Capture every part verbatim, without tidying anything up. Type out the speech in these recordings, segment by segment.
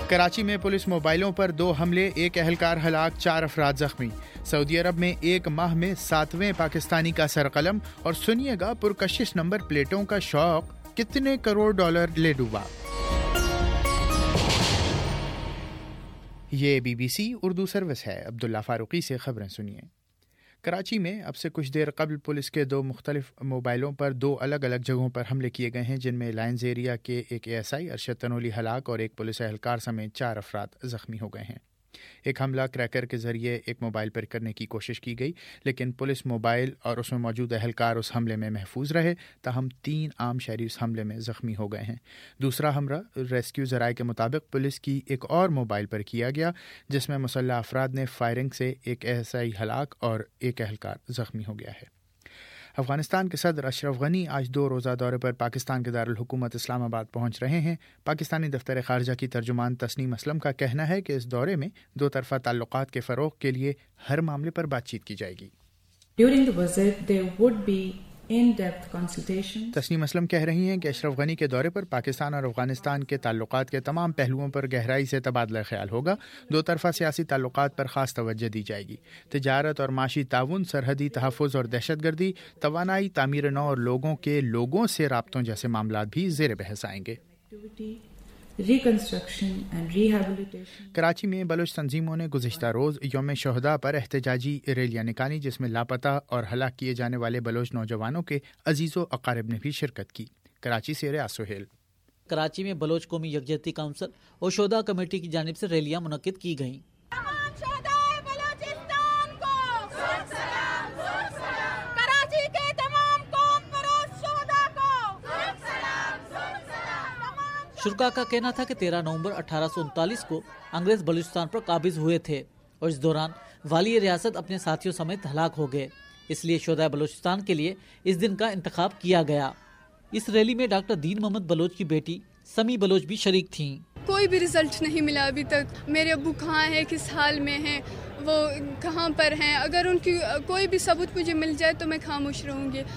کراچی میں پولیس موبائلوں پر دو حملے، ایک اہلکار ہلاک، چار افراد زخمی۔ سعودی عرب میں ایک ماہ میں ساتویں پاکستانی کا سر قلم، اور سنیے گا پرکشش نمبر پلیٹوں کا شوق کتنے کروڑ ڈالر لے ڈوبا۔ یہ B B C Urdu service ہے۔ عبداللہ فاروقی سے خبریں سنیے۔ کراچی میں اب سے کچھ دیر قبل پولیس کے دو مختلف موبائلوں پر دو الگ الگ جگہوں پر حملے کیے گئے ہیں، جن میں لائنز ایریا کے ایک A S I Arshad Tanoli ہلاک اور ایک پولیس اہلکار سمیت چار افراد زخمی ہو گئے ہیں۔ ایک حملہ کریکر کے ذریعے ایک موبائل پر کرنے کی کوشش کی گئی، لیکن پولیس موبائل اور اس میں موجود اہلکار اس حملے میں محفوظ رہے، تاہم تین عام شہری اس حملے میں زخمی ہو گئے ہیں۔ دوسرا حملہ ریسکیو ذرائع کے مطابق پولیس کی ایک اور موبائل پر کیا گیا، جس میں مسلح افراد نے فائرنگ سے ایک ایس آئی ہلاک اور ایک اہلکار زخمی ہو گیا ہے۔ افغانستان کے صدر اشرف غنی آج دو روزہ دورے پر پاکستان کے دارالحکومت اسلام آباد پہنچ رہے ہیں۔ پاکستانی دفتر خارجہ کی ترجمان تسنیم اسلم کا کہنا ہے کہ اس دورے میں دو طرفہ تعلقات کے فروغ کے لیے ہر معاملے پر بات چیت کی جائے گی۔ During the visit, there would be in-depth consultations. Tasnim Aslam کہہ رہی ہیں کہ اشرف غنی کے دورے پر پاکستان اور افغانستان کے تعلقات کے تمام پہلوؤں پر گہرائی سے تبادلہ خیال ہوگا۔ دو طرفہ سیاسی تعلقات پر خاص توجہ دی جائے گی۔ تجارت اور معاشی تعاون، سرحدی تحفظ اور دہشت گردی، توانائی، تعمیر نو اور لوگوں کے لوگوں سے رابطوں جیسے معاملات بھی زیر بحث آئیں گے۔ Reconstruction and rehabilitation. کراچی میں بلوچ تنظیموں نے گزشتہ روز یوم شہداء پر احتجاجی ریلیاں نکالی، جس میں لاپتہ اور ہلاک کیے جانے والے بلوچ نوجوانوں کے عزیز و اقارب نے بھی شرکت کی۔ کراچی سے ریاض سہیل۔ کراچی میں بلوچ قومی یکجہتی کونسل اور شہداء کمیٹی کی جانب سے ریلیاں منعقد کی گئیں۔ شرکا کا کہنا تھا کہ تیرہ نومبر اٹھارہ سو انتالیس کو انگریز بلوچستان پر قابض ہوئے تھے اور اس دوران والی ریاست اپنے ساتھیوں سمیت ہلاک ہو گئے، اس لیے شہداء بلوچستان کے لیے اس دن کا انتخاب کیا گیا۔ اس ریلی میں ڈاکٹر دین محمد بلوچ کی بیٹی سمی بلوچ بھی شریک تھیں۔ کوئی بھی رزلٹ نہیں ملا ابھی تک، میرے ابو کہاں ہیں، کس حال میں ہیں، وہ کہاں پر ہیں، اگر ان کی کوئی بھی ثبوت مجھے مل جائے تو میں خاموش رہوں گی۔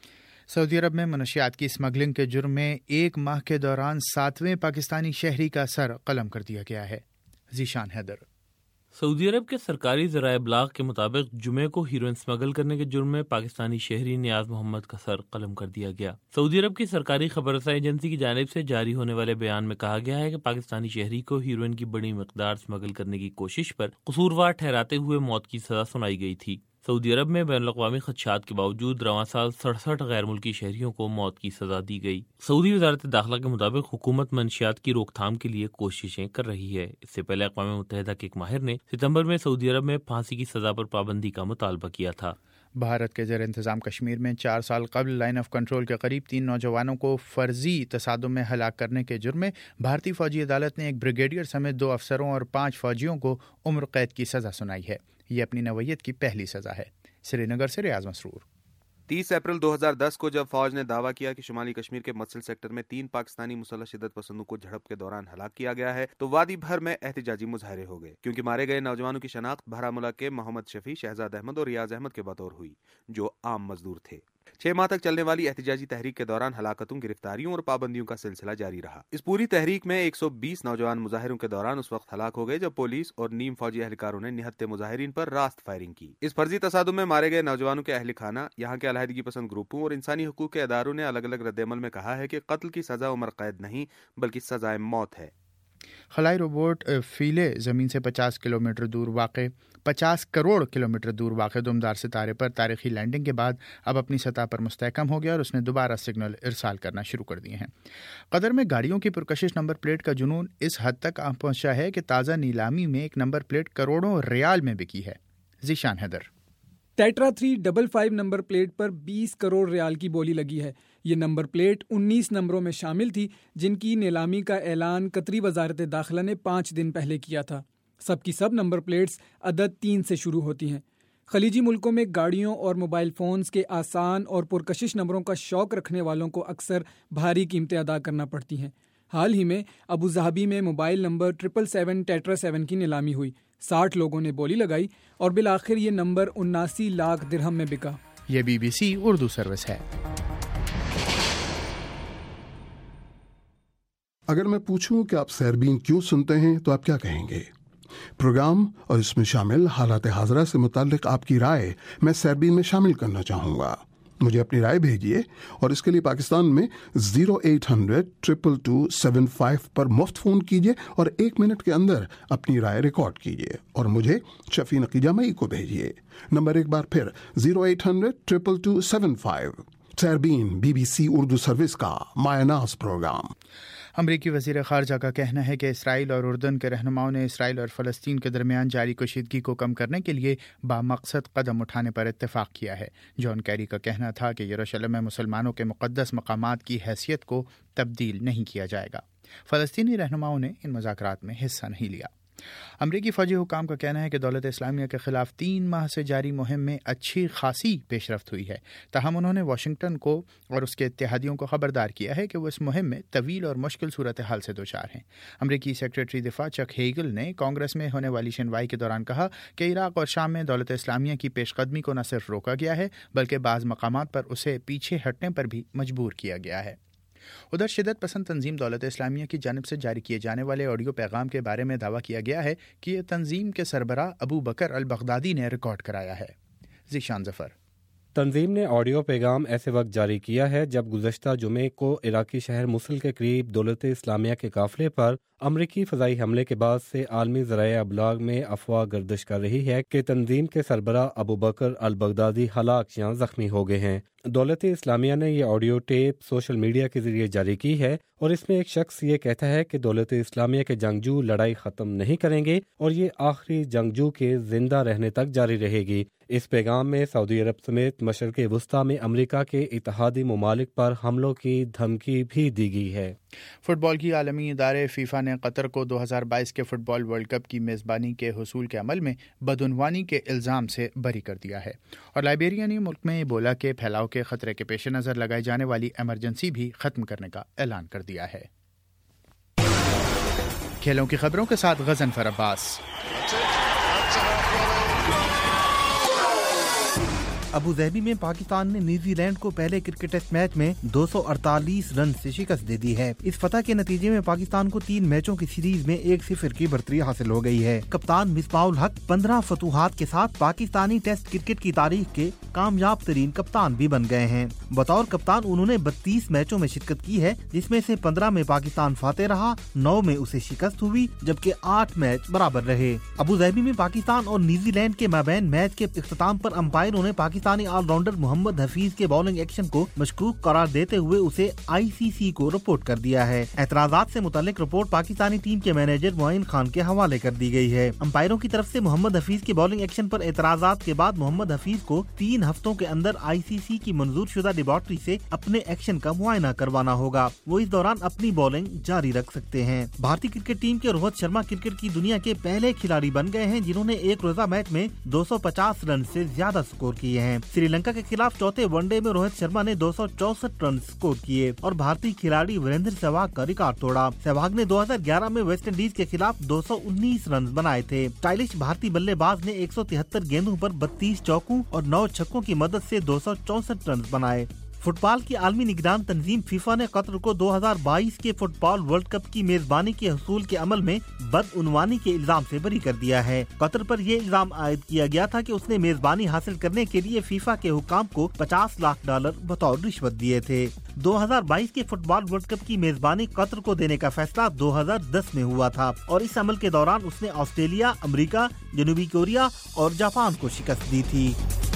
سعودی عرب میں منشیات کی اسمگلنگ کے جرم میں ایک ماہ کے دوران ساتویں پاکستانی شہری کا سر قلم کر دیا گیا ہے۔ ذیشان حیدر۔ سعودی عرب کے سرکاری ذرائع ابلاغ کے مطابق جمعے کو ہیروئن اسمگل کرنے کے جرم میں پاکستانی شہری نیاز محمد کا سر قلم کر دیا گیا۔ سعودی عرب کی سرکاری خبر رساں ایجنسی کی جانب سے جاری ہونے والے بیان میں کہا گیا ہے کہ پاکستانی شہری کو ہیروئن کی بڑی مقدار اسمگل کرنے کی کوشش پر قصوروار ٹھہراتے ہوئے موت کی سزا سنائی گئی تھی۔ سعودی عرب میں بین الاقوامی خدشات کے باوجود رواں سال سڑسٹھ غیر ملکی شہریوں کو موت کی سزا دی گئی۔ سعودی وزارت داخلہ کے مطابق حکومت منشیات کی روک تھام کے لیے کوششیں کر رہی ہے۔ اس سے پہلے اقوام متحدہ کے ایک ماہر نے ستمبر میں سعودی عرب میں پھانسی کی سزا پر پابندی کا مطالبہ کیا تھا۔ بھارت کے زیر انتظام کشمیر میں چار سال قبل لائن آف کنٹرول کے قریب تین نوجوانوں کو فرضی تصادم میں ہلاک کرنے کے جرم میں بھارتی فوجی عدالت نے ایک بریگیڈیئر سمیت دو افسروں اور پانچ فوجیوں کو عمر قید کی سزا سنائی ہے۔ یہ اپنی نوعیت کی پہلی سزا ہے۔ سری نگر سے ریاض مسرور۔ تیس اپریل دو ہزار دس کو جب فوج نے دعویٰ کیا کہ شمالی کشمیر کے متسل سیکٹر میں تین پاکستانی مسلح شدت پسندوں کو جھڑپ کے دوران ہلاک کیا گیا ہے، تو وادی بھر میں احتجاجی مظاہرے ہو گئے، کیونکہ مارے گئے نوجوانوں کی شناخت بھرامولہ کے محمد شفیع، شہزاد احمد اور ریاض احمد کے بطور ہوئی، جو عام مزدور تھے۔ چھ ماہ تک چلنے والی احتجاجی تحریک کے دوران ہلاکتوں، گرفتاریوں اور پابندیوں کا سلسلہ جاری رہا۔ اس پوری تحریک میں ایک سو بیس نوجوان مظاہروں کے دوران اس وقت ہلاک ہو گئے جب پولیس اور نیم فوجی اہلکاروں نے نہتے مظاہرین پر راست فائرنگ کی۔ اس فرضی تصادم میں مارے گئے نوجوانوں کے اہل خانہ، یہاں کے علیحدگی پسند گروپوں اور انسانی حقوق کے اداروں نے الگ الگ رد عمل میں کہا ہے کہ قتل کی سزا عمر قید نہیں بلکہ سزائے موت ہے۔ خلائی روبوٹ فیلے زمین سے پچاس کلومیٹر دور واقع پچاس کروڑ کلومیٹر دور واقع دمدار ستارے پر تاریخی لینڈنگ کے بعد اب اپنی سطح پر مستحکم ہو گیا اور اس نے دوبارہ سگنل ارسال کرنا شروع کر دیے ہیں۔ قطر میں گاڑیوں کی پرکشش نمبر پلیٹ کا جنون اس حد تک پہنچا ہے کہ تازہ نیلامی میں ایک نمبر پلیٹ کروڑوں ریال میں بکی ہے۔ Zeeshan Haider. Tetra three double five number plate پر بیس کروڑ ریال کی بولی لگی ہے۔ یہ نمبر پلیٹ انیس نمبروں میں شامل تھی جن کی نیلامی کا اعلان قطری وزارت داخلہ نے پانچ دن پہلے کیا تھا۔ سب کی سب نمبر پلیٹس عدد تین سے شروع ہوتی ہیں۔ خلیجی ملکوں میں گاڑیوں اور موبائل فونز کے آسان اور پرکشش نمبروں کا شوق رکھنے والوں کو اکثر بھاری قیمتیں ادا کرنا پڑتی ہیں۔ حال ہی میں ابو ظہبی میں mobile number triple seven tetra seven کی نیلامی ہوئی۔ ساٹھ لوگوں نے بولی لگائی اور بالآخر یہ نمبر اناسی لاکھ درہم میں بکا۔ یہ B B C Urdu service ہے۔ اگر میں پوچھوں کہ آپ سیربین کیوں سنتے ہیں تو آپ کیا کہیں گے؟ پروگرام اور اس میں شامل حالات حاضرہ سے متعلق آپ کی رائے میں سیربین میں شامل کرنا چاہوں گا. مجھے اپنی رائے بھیجیے اور اس کے لیے پاکستان میں zero eight hundred triple two seven five پر مفت فون کیجیے اور ایک منٹ کے اندر اپنی رائے ریکارڈ کیجیے اور مجھے شفیع نقیجہ مئی کو بھیجیے. نمبر ایک بار پھر zero eight hundred triple two seven five. Sairbeen B B C Urdu service کا مایہ ناز پروگرام. امریکی وزیر خارجہ کا کہنا ہے کہ اسرائیل اور اردن کے رہنماؤں نے اسرائیل اور فلسطین کے درمیان جاری کشیدگی کو کم کرنے کے لیے بامقصد قدم اٹھانے پر اتفاق کیا ہے. جان کیری کا کہنا تھا کہ یروشلم میں مسلمانوں کے مقدس مقامات کی حیثیت کو تبدیل نہیں کیا جائے گا. فلسطینی رہنماؤں نے ان مذاکرات میں حصہ نہیں لیا. امریکی فوجی حکام کا کہنا ہے کہ دولت اسلامیہ کے خلاف تین ماہ سے جاری مہم میں اچھی خاصی پیش رفت ہوئی ہے. تاہم انہوں نے واشنگٹن کو اور اس کے اتحادیوں کو خبردار کیا ہے کہ وہ اس مہم میں طویل اور مشکل صورتحال سے دوچار ہیں. امریکی سیکریٹری دفاع چک ہیگل نے کانگریس میں ہونے والی شنوائی کے دوران کہا کہ عراق اور شام میں دولت اسلامیہ کی پیش قدمی کو نہ صرف روکا گیا ہے بلکہ بعض مقامات پر اسے پیچھے ہٹنے پر بھی مجبور کیا گیا ہے. ادھر شدت پسند تنظیم دولت اسلامیہ کی جانب سے جاری کیے جانے والے آڈیو پیغام کے بارے میں دعویٰ کیا گیا ہے کہ یہ تنظیم کے سربراہ ابو بکر البغدادی نے ریکارڈ کرایا ہے. ذیشان ظفر. تنظیم نے آڈیو پیغام ایسے وقت جاری کیا ہے جب گزشتہ جمعے کو عراقی شہر موصل کے قریب دولت اسلامیہ کے قافلے پر امریکی فضائی حملے کے بعد سے عالمی ذرائع ابلاغ میں افواہ گردش کر رہی ہے کہ تنظیم کے سربراہ ابو بکر البغدادی ہلاک یا زخمی ہو گئے ہیں. دولت اسلامیہ نے یہ آڈیو ٹیپ سوشل میڈیا کے ذریعے جاری کی ہے اور اس میں ایک شخص یہ کہتا ہے کہ دولت اسلامیہ کے جنگجو لڑائی ختم نہیں کریں گے اور یہ آخری جنگجو کے زندہ رہنے تک جاری رہے گی. اس پیغام میں سعودی عرب سمیت مشرق وسطیٰ میں امریکہ کے اتحادی ممالک پر حملوں کی دھمکی بھی دی گئی ہے. فٹ بال کی عالمی ادارے فیفا نے قطر کو دو ہزار بائیس کے فٹ بال ورلڈ کپ کی میزبانی کے حصول کے عمل میں بدعنوانی کے الزام سے بری کر دیا ہے اور لائبیریا نے ملک میں ایبولا کے پھیلاؤ کے خطرے کے پیش نظر لگائی جانے والی ایمرجنسی بھی ختم کرنے کا اعلان کر دیا ہے. کھیلوں کی خبروں کے ساتھ غضنفر عباس. ابو ظہبی میں پاکستان نے نیوزی لینڈ کو پہلے کرکٹ ٹیسٹ میچ میں دو سو اڑتالیس رن سے شکست دے دی ہے. اس فتح کے نتیجے میں پاکستان کو تین میچوں کی سیریز میں ایک صفر کی برتری حاصل ہو گئی ہے. کپتان مصباح الحق پندرہ فتوحات کے ساتھ پاکستانی ٹیسٹ کرکٹ کی تاریخ کے کامیاب ترین کپتان بھی بن گئے ہیں. بطور کپتان انہوں نے بتیس میچوں میں شرکت کی ہے جس میں سے پندرہ میں پاکستان فاتح رہا، نو میں اسے شکست ہوئی جبکہ آٹھ میچ برابر رہے. ابو ظہبی میں پاکستان اور نیوزی لینڈ کے مابین میچ کے اختتام پر امپائروں نے پاکستانی آل راؤنڈر محمد حفیظ کے بالنگ ایکشن کو مشکوک قرار دیتے ہوئے اسے آئی سی سی کو رپورٹ کر دیا ہے. اعتراضات سے متعلق رپورٹ پاکستانی ٹیم کے مینیجر معین خان کے حوالے کر دی گئی ہے. امپائروں کی طرف سے محمد حفیظ کے بالنگ ایکشن پر اعتراضات کے بعد محمد حفیظ کو تین ہفتوں کے اندر آئی سی سی کی منظور شدہ لیبارٹری سے اپنے ایکشن کا معائنہ کروانا ہوگا. وہ اس دوران اپنی بالنگ جاری رکھ سکتے ہیں. بھارتی کرکٹ ٹیم کے روہت شرما کرکٹ کی دنیا کے پہلے کھلاڑی بن گئے ہیں جنہوں نے ایک روزہ میچ میں دو سو پچاس رن سے زیادہ سکور کیے ہیں. سری لنکا کے خلاف چوتھے ون ڈے میں روہت شرما نے دو سو چونسٹھ رن سکور کیے اور بھارتی کھلاڑی وریندر سہواگ کا ریکارڈ توڑا. سہواگ نے دو ہزار گیارہ میں ویسٹ انڈیز کے خلاف دو سو انیس رن بنائے تھے. اسٹائلش بھارتی بلے باز نے ایک سو تہتر گیندوں پر بتیس چوکوں اور نو چھکوں کی مدد سے دو سو چونسٹھ رن بنائے. فٹ بال کی عالمی نگران تنظیم فیفا نے قطر کو دو ہزار بائیس کے فٹ بال ورلڈ کپ کی میزبانی کے حصول کے عمل میں بدعنوانی کے الزام سے بری کر دیا ہے. قطر پر یہ الزام عائد کیا گیا تھا کہ اس نے میزبانی حاصل کرنے کے لیے فیفا کے حکام کو پچاس لاکھ ڈالر بطور رشوت دیے تھے. دو ہزار بائیس کے فٹ بال ورلڈ کپ کی میزبانی قطر کو دینے کا فیصلہ دو ہزار دس میں ہوا تھا اور اس عمل کے دوران اس نے آسٹریلیا، امریکہ، جنوبی کوریا اور جاپان کو شکست دی تھی.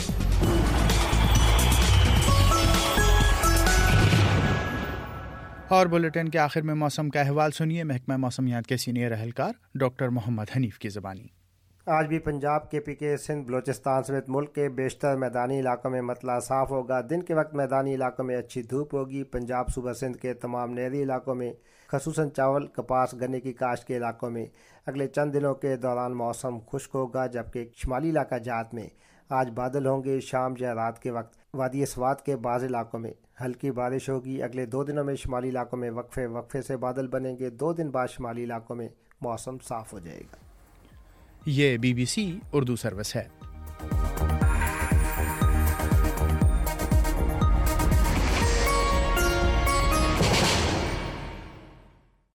اور بلیٹن کے آخر میں موسم کا احوال سنیے محکمہ موسمیات کے سینئر اہلکار ڈاکٹر محمد حنیف کی زبانی. آج بھی پنجاب کے پی کے سندھ بلوچستان سمیت ملک کے بیشتر میدانی علاقوں میں مطلع صاف ہوگا. دن کے وقت میدانی علاقوں میں اچھی دھوپ ہوگی. پنجاب صوبہ سندھ کے تمام نہری علاقوں میں خصوصاً چاول، کپاس، گنے کی کاشت کے علاقوں میں اگلے چند دنوں کے دوران موسم خشک ہوگا، جبکہ شمالی علاقہ جات میں آج بادل ہوں گے. شام یا رات کے وقت وادی سوات کے بعض علاقوں میں ہلکی بارش ہوگی. اگلے دو دنوں میں شمالی علاقوں میں وقفے وقفے سے بادل بنیں گے. دو دن بعد شمالی علاقوں میں موسم صاف ہو جائے گا. یہ B B C Urdu service ہے.